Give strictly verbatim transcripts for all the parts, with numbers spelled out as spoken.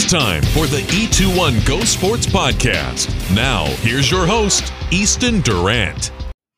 time for the E twenty-one Go Sports Podcast. Now, here's your host, Easton Durant.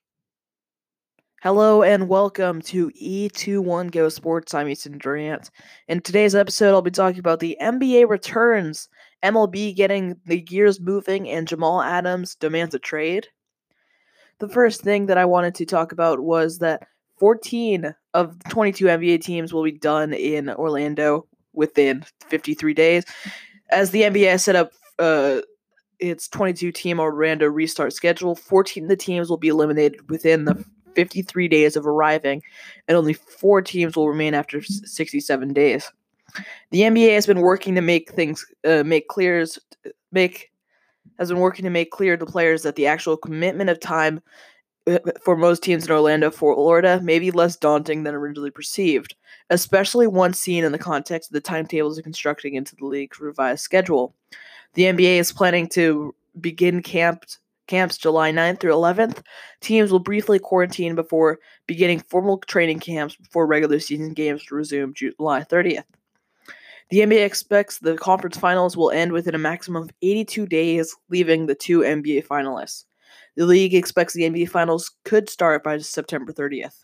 Hello and welcome to E twenty-one Go Sports. I'm Easton Durant. In today's episode, I'll be talking about the N B A returns, M L B getting the gears moving, and Jamal Adams demands a trade. The first thing that I wanted to talk about was that fourteen of the twenty-two N B A teams will be done in Orlando within fifty-three days. As the N B A has set up uh, its twenty-two-team Orlando restart schedule, fourteen of the teams will be eliminated within the fifty-three days of arriving, and only four teams will remain after sixty-seven days. The N B A has been working to make things uh, make clears make has been working to make clear to players that the actual commitment of time for most teams in Orlando, Florida, may be less daunting than originally perceived, especially once seen in the context of the timetables of constructing into the league's revised schedule. The N B A is planning to begin camp camps July ninth through eleventh. Teams will briefly quarantine before beginning formal training camps before regular season games to resume July thirtieth. The N B A expects the conference finals will end within a maximum of eighty-two days, leaving the two N B A finalists. The league expects the N B A finals could start by September thirtieth.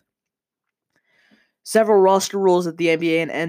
Several roster rules that the N B A and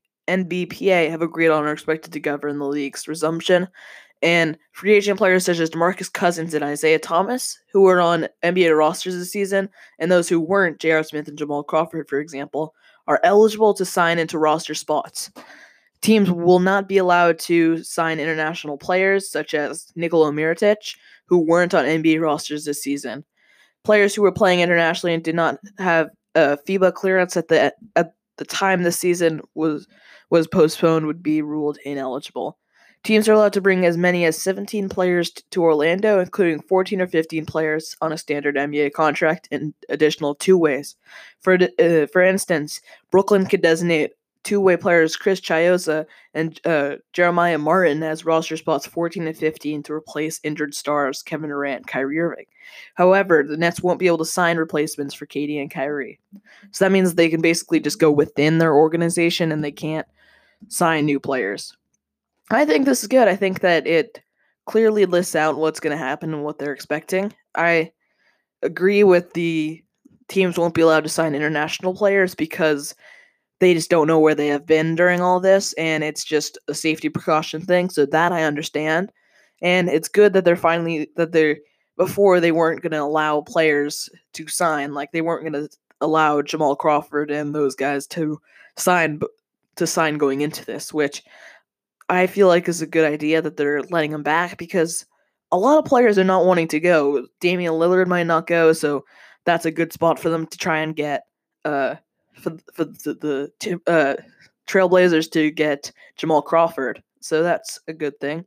N B P A have agreed on are expected to govern the league's resumption, and free agent players such as DeMarcus Cousins and Isaiah Thomas, who were on N B A rosters this season, and those who weren't, J R. Smith and Jamal Crawford, for example, are eligible to sign into roster spots. Teams will not be allowed to sign international players such as Nikola Mirotic, who weren't on N B A rosters this season. Players who were playing internationally and did not have a FIBA clearance at the at the time the season was was postponed would be ruled ineligible. Teams are allowed to bring as many as seventeen players t- to Orlando, including fourteen or fifteen players on a standard N B A contract in additional two ways. For uh, for instance, Brooklyn could designate two-way players Chris Chioza and uh, Jeremiah Martin as roster spots fourteen and fifteen to replace injured stars Kevin Durant and Kyrie Irving. However, the Nets won't be able to sign replacements for K D and Kyrie. So that means they can basically just go within their organization and they can't sign new players. I think this is good. I think that it clearly lists out what's going to happen and what they're expecting. I agree with the teams won't be allowed to sign international players because they just don't know where they have been during all this, and it's just a safety precaution thing, so that I understand. And it's good that they're finally, that they're, before they weren't going to allow players to sign, like they weren't going to allow Jamal Crawford and those guys to sign, to sign going into this, which I feel like is a good idea that they're letting them back, because a lot of players are not wanting to go. Damian Lillard might not go, so that's a good spot for them to try and get, uh, for for the, the uh, Trailblazers to get Jamal Crawford. So that's a good thing.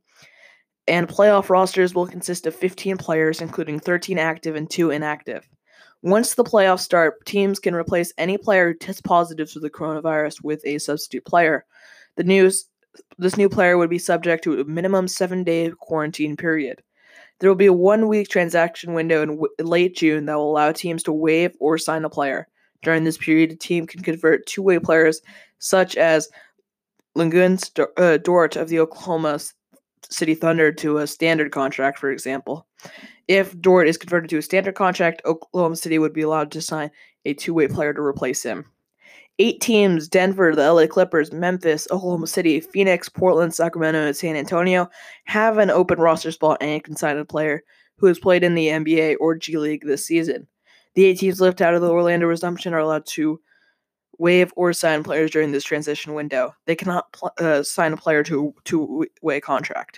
And playoff rosters will consist of fifteen players, including thirteen active and two inactive. Once the playoffs start, teams can replace any player who tests positive for the coronavirus with a substitute player. The news, this new player would be subject to a minimum seven-day quarantine period. There will be a one-week transaction window in w- late June that will allow teams to waive or sign a player. During this period, a team can convert two-way players such as Luguentz uh, Dort of the Oklahoma City Thunder to a standard contract, for example. If Dort is converted to a standard contract, Oklahoma City would be allowed to sign a two-way player to replace him. Eight teams, Denver, the L A Clippers, Memphis, Oklahoma City, Phoenix, Portland, Sacramento, and San Antonio, have an open roster spot and can sign a player who has played in the N B A or G League this season. The eight teams left out of the Orlando resumption are allowed to waive or sign players during this transition window. They cannot pl- uh, sign a player to a two-way contract.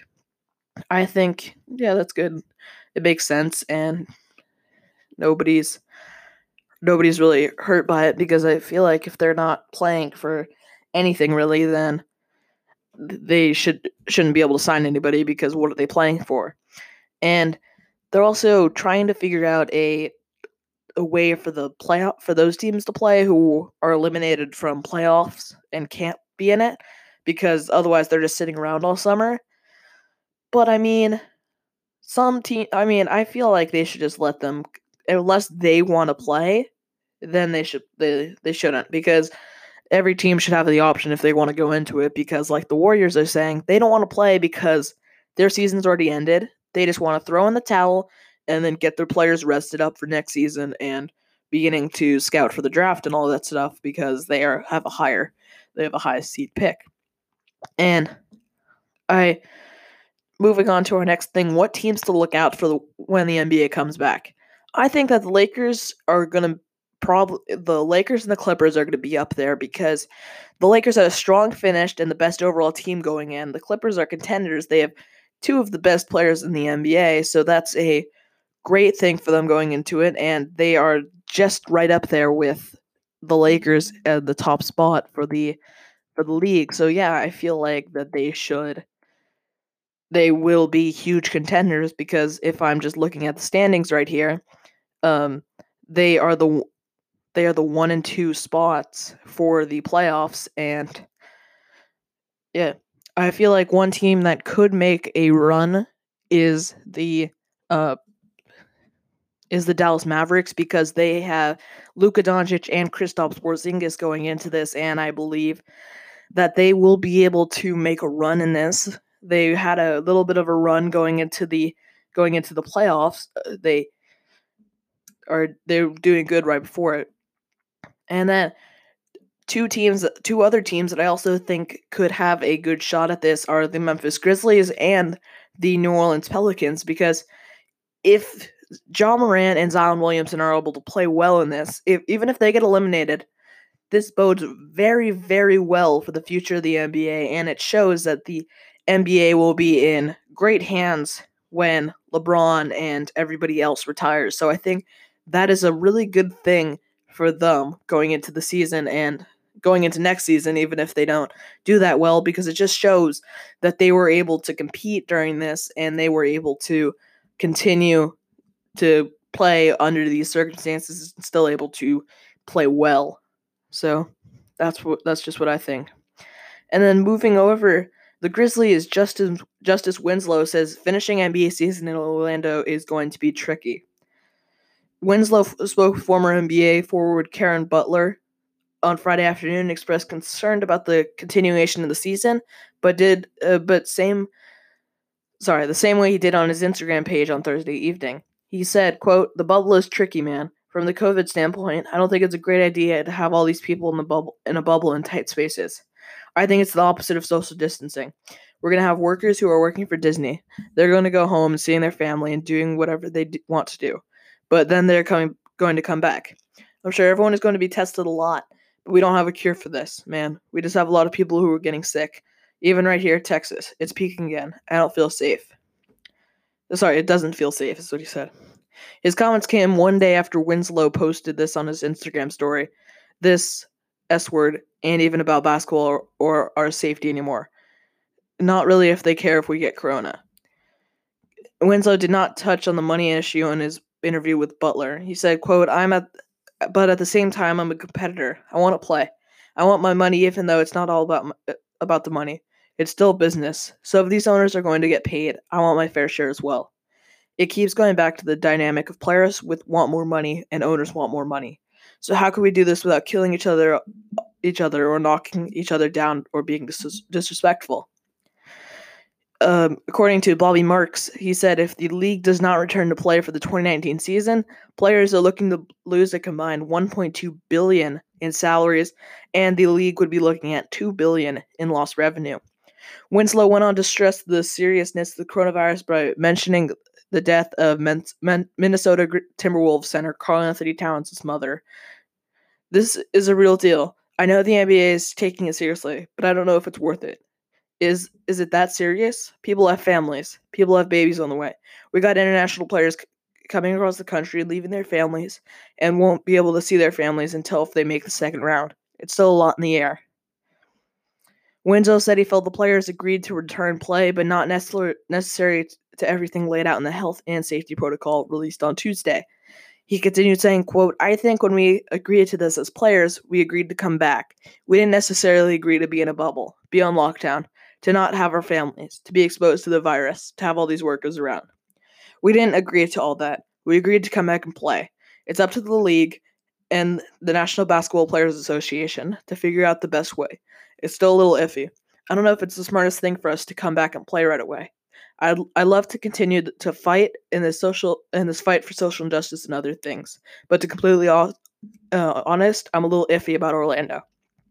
I think, yeah, that's good. It makes sense, and nobody's nobody's really hurt by it, because I feel like if they're not playing for anything really, then they should shouldn't be able to sign anybody, because what are they playing for? And they're also trying to figure out a a way for the playoff for those teams to play who are eliminated from playoffs and can't be in it, because otherwise they're just sitting around all summer. But I mean, some team. I mean, I feel like they should just let them, unless they want to play, then they should they they shouldn't, because every team should have the option if they want to go into it, because like the Warriors are saying, they don't want to play because their season's already ended. They just want to throw in the towel and then get their players rested up for next season and beginning to scout for the draft and all that stuff, because they are have a higher they have a high seed pick. And I moving on to our next thing, what teams to look out for the, when the N B A comes back? I think that the Lakers are going to probably the Lakers and the Clippers are going to be up there, because the Lakers had a strong finish and the best overall team going in. The Clippers are contenders. They have two of the best players in the N B A, so that's a great thing for them going into it, and they are just right up there with the Lakers at the top spot for the for the league. So yeah, I feel like that they should they will be huge contenders, because if I'm just looking at the standings right here, um they are the they are the one and two spots for the playoffs. And yeah, I feel like one team that could make a run is the uh is the Dallas Mavericks, because they have Luka Doncic and Kristaps Porzingis going into this, and I believe that they will be able to make a run in this. They had a little bit of a run going into the going into the playoffs. They are they're doing good right before it. And then two teams, two other teams that I also think could have a good shot at this are the Memphis Grizzlies and the New Orleans Pelicans, because if Ja Morant and Zion Williamson are able to play well in this, if, even if they get eliminated, this bodes very, very well for the future of the N B A, and it shows that the N B A will be in great hands when LeBron and everybody else retires. So I think that is a really good thing for them going into the season and going into next season, even if they don't do that well, because it just shows that they were able to compete during this and they were able to continue to play under these circumstances and still able to play well. So that's what that's just what I think. And then moving over, the Grizzlies, Justice Justice Winslow says finishing N B A season in Orlando is going to be tricky. Winslow spoke with former N B A forward Karen Butler on Friday afternoon and expressed concern about the continuation of the season, but did uh, but same sorry the same way he did on his Instagram page on Thursday evening. He said, quote, "The bubble is tricky, man. From the COVID standpoint, I don't think it's a great idea to have all these people in the bubble in a bubble in tight spaces. I think it's the opposite of social distancing. We're going to have workers who are working for Disney. They're going to go home and seeing their family and doing whatever they d- want to do. But then they're coming going to come back. I'm sure everyone is going to be tested a lot, but we don't have a cure for this, man. We just have a lot of people who are getting sick. Even right here, Texas, it's peaking again. I don't feel safe." Sorry, it doesn't feel safe, is what he said. His comments came one day after Winslow posted this on his Instagram story. This S word ain't even about basketball or, or our safety anymore. Not really if they care if we get corona. Winslow did not touch on the money issue in his interview with Butler. He said, quote, I'm at, but at the same time, I'm a competitor. I want to play. I want my money, even though it's not all about, about the money. It's still business. So if these owners are going to get paid, I want my fair share as well. It keeps going back to the dynamic of players with want more money and owners want more money. So how can we do this without killing each other, each other, or knocking each other down, or being dis- disrespectful? Um, according to Bobby Marks, he said if the league does not return to play for the twenty nineteen season, players are looking to lose a combined one point two billion dollars in salaries, and the league would be looking at two billion dollars in lost revenue. Winslow went on to stress the seriousness of the coronavirus by mentioning the death of Men- Men- Minnesota Timberwolves center Karl Anthony Towns' mother. This is a real deal. I know the N B A is taking it seriously, but I don't know if it's worth it. Is is it that serious? People have families. People have babies on the way. We got international players c- coming across the country, leaving their families, and won't be able to see their families until if they make the second round. It's still a lot in the air. Winslow said he felt the players agreed to return play, but not necessar- necessary to everything laid out in the health and safety protocol released on Tuesday. He continued saying, quote, I think when we agreed to this as players, we agreed to come back. We didn't necessarily agree to be in a bubble, be on lockdown, to not have our families, to be exposed to the virus, to have all these workers around. We didn't agree to all that. We agreed to come back and play. It's up to the league and the National Basketball Players Association to figure out the best way. It's still a little iffy. I don't know if it's the smartest thing for us to come back and play right away. I I love to continue to fight in this social in this fight for social injustice and other things, but to completely uh, honest, I'm a little iffy about Orlando.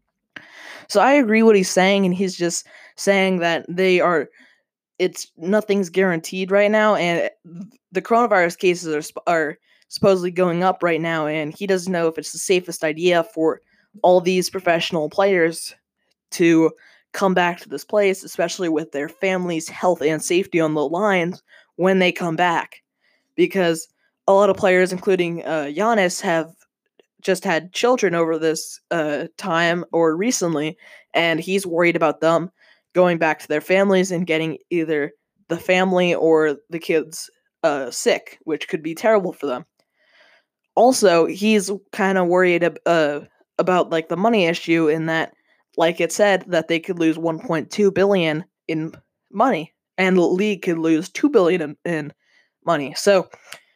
So I agree what he's saying, and he's just saying that they are. It's nothing's guaranteed right now, and the coronavirus cases are sp- are supposedly going up right now, and he doesn't know if it's the safest idea for all these professional players to come back to this place, especially with their families' health and safety on the line when they come back, because a lot of players, including uh, Giannis, have just had children over this uh, time or recently, and he's worried about them going back to their families and getting either the family or the kids uh, sick, which could be terrible for them. Also, he's kind of worried uh, about like the money issue in that, like it said, that they could lose one point two billion dollars in money, and the league could lose two billion dollars in, in money. So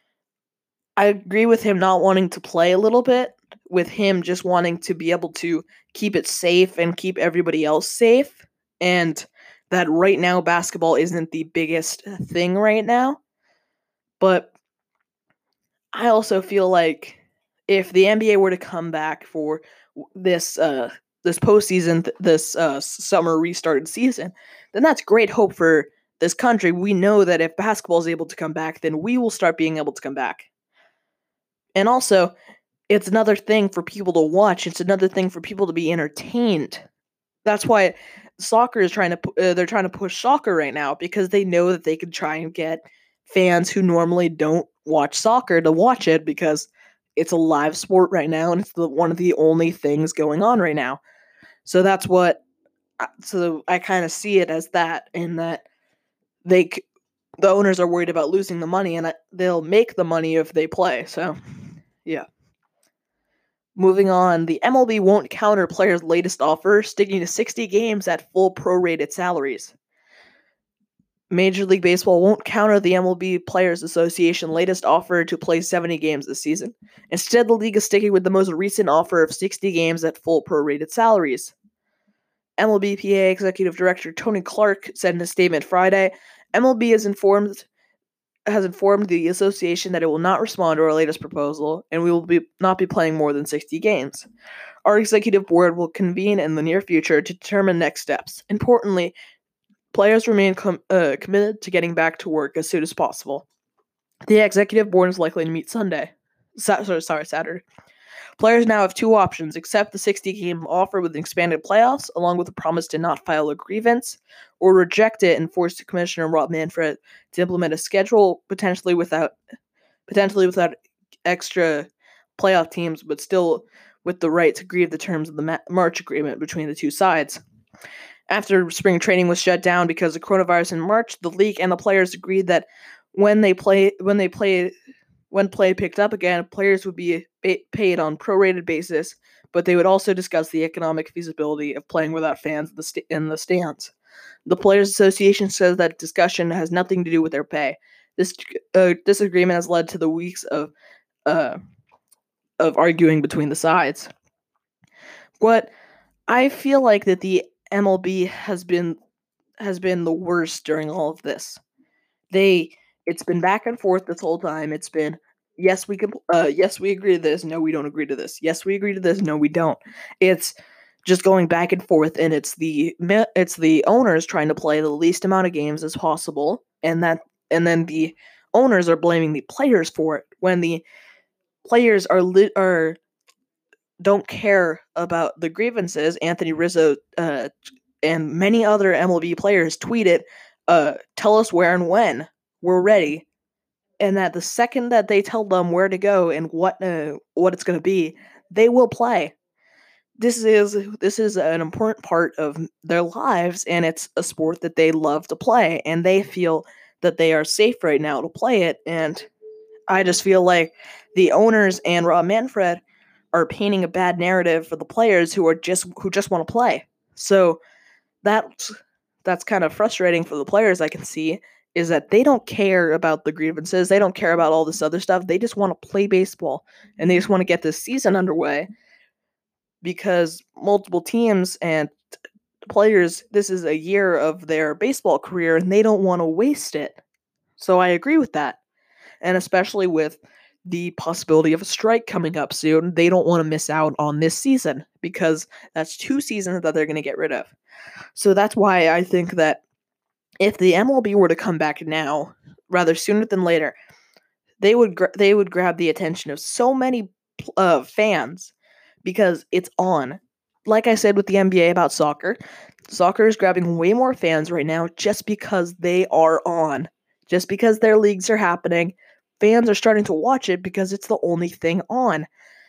I agree with him not wanting to play a little bit, with him just wanting to be able to keep it safe and keep everybody else safe, and that right now basketball isn't the biggest thing right now. But I also feel like if the N B A were to come back for this uh, this postseason, th- this uh, summer restarted season, then that's great hope for this country. We know that if basketball is able to come back, then we will start being able to come back. And also, it's another thing for people to watch. It's another thing for people to be entertained. That's why soccer is trying to uh, they're trying to push soccer right now, because they know that they can try and get fans who normally don't watch soccer to watch it, because it's a live sport right now and it's the, one of the only things going on right now. So that's what so I kind of see it as that, in that they the owners are worried about losing the money, and they'll make the money if they play. So yeah. Moving on, the M L B won't counter players' latest offer, sticking to sixty games at full prorated salaries. Major League Baseball won't counter the M L B Players Association latest offer to play seventy games this season. Instead, the league is sticking with the most recent offer of sixty games at full prorated salaries. M L B P A Executive Director Tony Clark said in a statement Friday, M L B has informed has informed the association that it will not respond to our latest proposal, and we will be not be playing more than sixty games. Our executive board will convene in the near future to determine next steps. Importantly, players remain com- uh, committed to getting back to work as soon as possible. The executive board is likely to meet Sunday. Sa- sorry, sorry, Saturday. Players now have two options: accept the sixty-game offer with expanded playoffs, along with a promise to not file a grievance, or reject it and force Commissioner Rob Manfred to implement a schedule potentially without potentially without extra playoff teams, but still with the right to grieve the terms of the Ma- March agreement between the two sides. After spring training was shut down because of coronavirus in March, the league and the players agreed that when they play when they play when play picked up again, players would be paid on prorated basis, but they would also discuss the economic feasibility of playing without fans in the, st- in the stands. The Players Association says that discussion has nothing to do with their pay. This uh, disagreement has led to the weeks of uh, of arguing between the sides. But I feel like that the M L B has been has been the worst during all of this. They it's been back and forth this whole time. It's been yes we can uh, yes we agree to this, no we don't agree to this. Yes we agree to this, no we don't. It's just going back and forth, and it's the it's the owners trying to play the least amount of games as possible, and that and then the owners are blaming the players for it when the players are li- are don't care about the grievances. Anthony Rizzo uh, and many other M L B players tweeted, uh, "Tell us where and when we're ready," and that the second that they tell them where to go and what uh, what it's going to be, they will play. This is this is an important part of their lives, and it's a sport that they love to play, and they feel that they are safe right now to play it. And I just feel like the owners and Rob Manfred are painting a bad narrative for the players who are just who just want to play. So that's that's kind of frustrating for the players, I can see, is that they don't care about the grievances. They don't care about all this other stuff. They just want to play baseball, and they just want to get this season underway because multiple teams and players, this is a year of their baseball career, and they don't want to waste it. So I agree with that. And especially with the possibility of a strike coming up soon, they don't want to miss out on this season because that's two seasons that they're going to get rid of. So that's why I think that if the M L B were to come back now, rather sooner than later, they would gra- they would grab the attention of so many uh, fans because it's on. Like I said with the N B A about soccer, soccer is grabbing way more fans right now just because they are on. Just because their leagues are happening, fans are starting to watch it because it's the only thing on.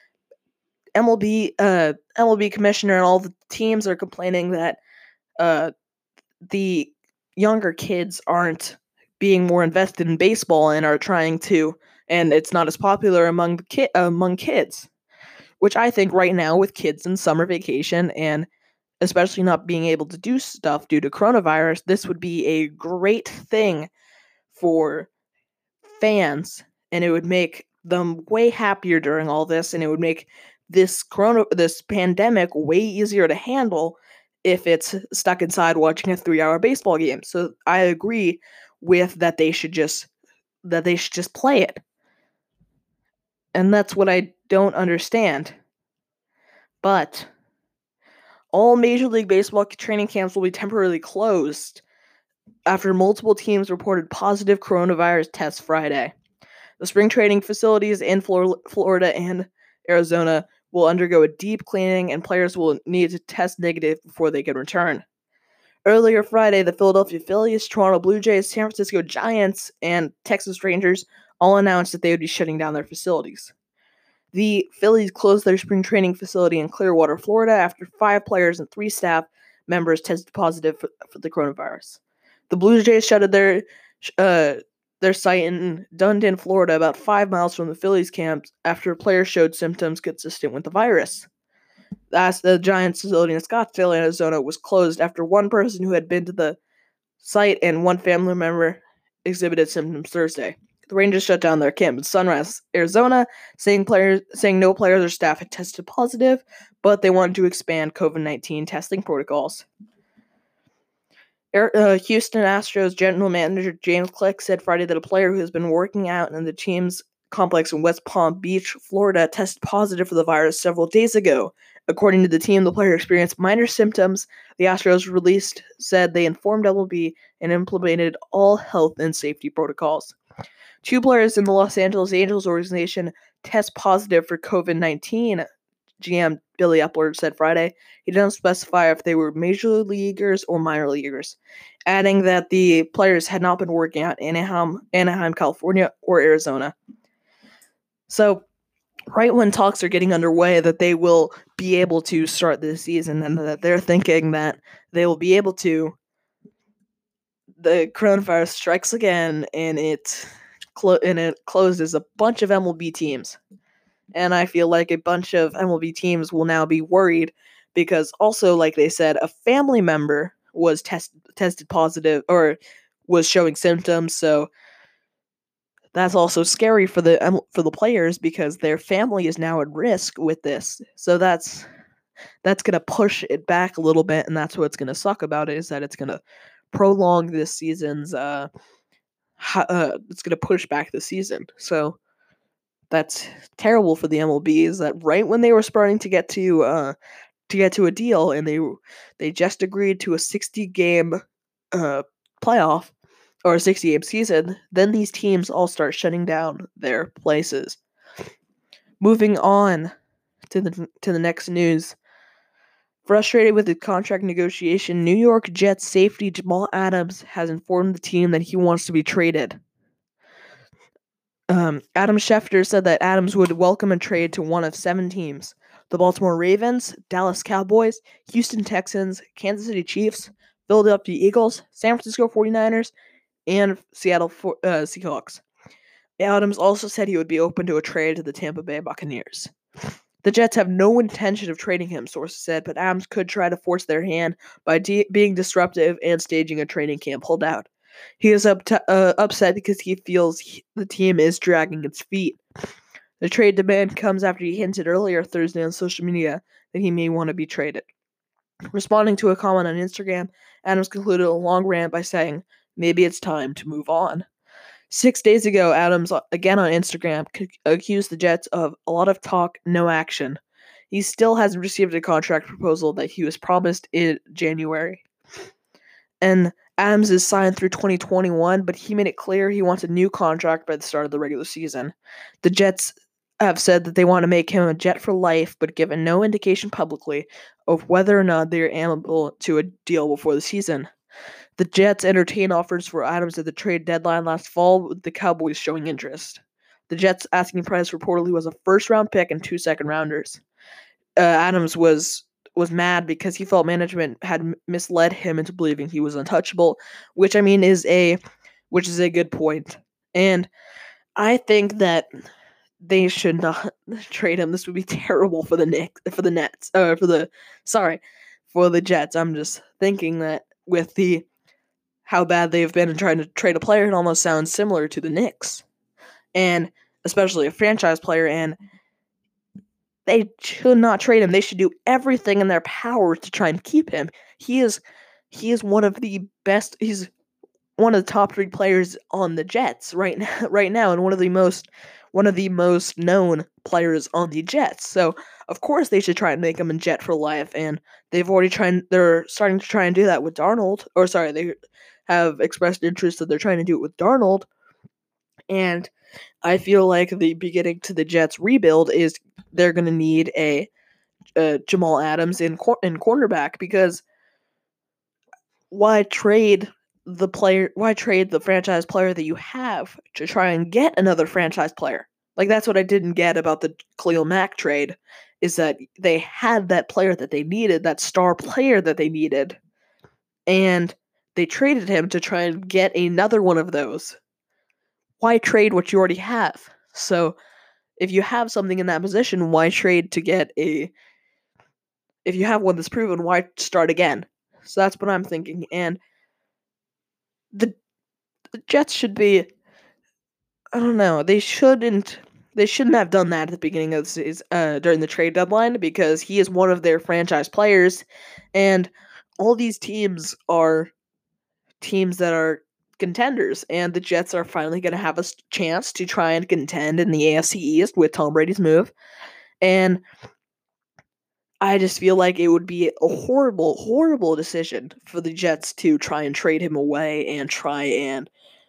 M L B, uh, M L B commissioner and all the teams are complaining that uh, the younger kids aren't being more invested in baseball and are trying to, and it's not as popular among the ki- among kids, which I think right now with kids in summer vacation and especially not being able to do stuff due to coronavirus, this would be a great thing for fans, and it would make them way happier during all this, and it would make this corona this pandemic way easier to handle if it's stuck inside watching a three-hour baseball game. So I agree with that they should just that they should just play it. And that's what I don't understand. But all Major League Baseball training camps will be temporarily closed after multiple teams reported positive coronavirus tests Friday. The spring training facilities in Flor- Florida and Arizona will undergo a deep cleaning, and players will need to test negative before they can return. Earlier Friday, the Philadelphia Phillies, Toronto Blue Jays, San Francisco Giants, and Texas Rangers all announced that they would be shutting down their facilities. The Phillies closed their spring training facility in Clearwater, Florida, after five players and three staff members tested positive for, for the coronavirus. The Blue Jays shuttered their uh, their site in Dundon, Florida, about five miles from the Phillies camp after a player showed symptoms consistent with the virus. As the Giants facility in Scottsdale, Arizona, was closed after one person who had been to the site and one family member exhibited symptoms Thursday. The Rangers shut down their camp in Sunrise, Arizona, saying players saying no players or staff had tested positive, but they wanted to expand COVID nineteen testing protocols. Uh, Houston Astros general manager James Click said Friday that a player who has been working out in the team's complex in West Palm Beach, Florida, tested positive for the virus several days ago. According to the team, the player experienced minor symptoms. The Astros released said they informed M L B and implemented all health and safety protocols. Two players in the Los Angeles Angels organization test positive for COVID nineteen, G M Billy Epler said Friday. He didn't specify if they were major leaguers or minor leaguers, adding that the players had not been working out in Anaheim, Anaheim, California, or Arizona. So, right when talks are getting underway that they will be able to start this season and that they're thinking that they will be able to, the coronavirus strikes again and it, clo- and it closes a bunch of M L B teams. And I feel like a bunch of M L B teams will now be worried because also, like they said, a family member was test- tested positive or was showing symptoms. So that's also scary for the for the players because their family is now at risk with this. So that's that's going to push it back a little bit, and that's what's going to suck about it is that it's going to prolong this season's uh, uh it's going to push back the season. So that's terrible for the M L B is that right when they were starting to get to uh to get to a deal and they they just agreed to a sixty game uh playoff or a sixty game season, then these teams all start shutting down their places. Moving on to the to the next news. Frustrated with the contract negotiation, New York Jets safety Jamal Adams has informed the team that he wants to be traded. Um, Adam Schefter said that Adams would welcome a trade to one of seven teams: the Baltimore Ravens, Dallas Cowboys, Houston Texans, Kansas City Chiefs, Philadelphia Eagles, San Francisco forty-niners, and Seattle uh, Seahawks. Adams also said he would be open to a trade to the Tampa Bay Buccaneers. The Jets have no intention of trading him, sources said, but Adams could try to force their hand by de- being disruptive and staging a training camp holdout. He is up t- uh, upset because he feels he, the team is dragging its feet. The trade demand comes after he hinted earlier Thursday on social media that he may want to be traded. Responding to a comment on Instagram, Adams concluded a long rant by saying, "Maybe it's time to move on." Six days ago, Adams, again on Instagram, c- accused the Jets of a lot of talk, no action. He still hasn't received a contract proposal that he was promised in January. And Adams is signed through twenty twenty-one, but he made it clear he wants a new contract by the start of the regular season. The Jets have said that they want to make him a Jet for life, but given no indication publicly of whether or not they are amenable to a deal before the season. The Jets entertained offers for Adams at the trade deadline last fall, with the Cowboys showing interest. The Jets' asking price reportedly was a first-round pick and two second-rounders. Uh, Adams was was mad because he felt management had m- misled him into believing he was untouchable, which I mean is a which is a good point. And I think that they should not trade him. This would be terrible for the Knicks, for the Nets, uh, for the sorry, for the Jets. I'm just thinking that with the how bad they've been in trying to trade a player, it almost sounds similar to the Knicks, and especially a franchise player. And they should not trade him. They should do everything in their power to try and keep him. He is, he is one of the best. He's one of the top three players on the Jets right now, right now, and one of the most, one of the most known players on the Jets. So of course they should try and make him a Jet for life, and they've already tried. They're starting to try and do that with Darnold. Or sorry, they have expressed interest that they're trying to do it with Darnold, and I feel like the beginning to the Jets rebuild is they're going to need a, a Jamal Adams in cor- in cornerback, because why trade the player? Why trade the franchise player that you have to try and get another franchise player? Like, that's what I didn't get about the Khalil Mack trade, is that they had that player that they needed, that star player that they needed, and they traded him to try and get another one of those. Why trade what you already have? So if you have something in that position, why trade to get a... If you have one that's proven, why start again? So that's what I'm thinking. And the, the Jets should be... I don't know. They shouldn't... They shouldn't have done that at the beginning of the season, uh, during the trade deadline, because he is one of their franchise players, and all these teams are teams that are contenders, and the Jets are finally going to have a chance to try and contend in the A F C East with Tom Brady's move. And I just feel like it would be a horrible, horrible decision for the Jets to try and trade him away and try and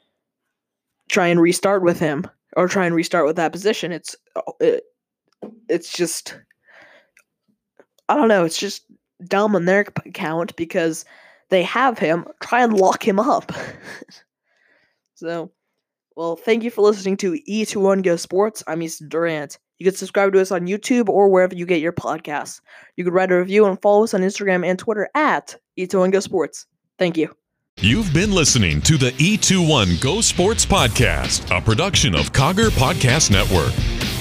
try and restart with him, or try and restart with that position. It's it, it's just, I don't know, it's just dumb on their account, because they have him. Try and lock him up. So, well, thank you for listening to E twenty-one Go Sports. I'm Easton Durant. You can subscribe to us on YouTube or wherever you get your podcasts. You can write a review and follow us on Instagram and Twitter at E twenty-one Go Sports. Thank you. You've been listening to the E twenty-one Go Sports Podcast, a production of Cogger Podcast Network.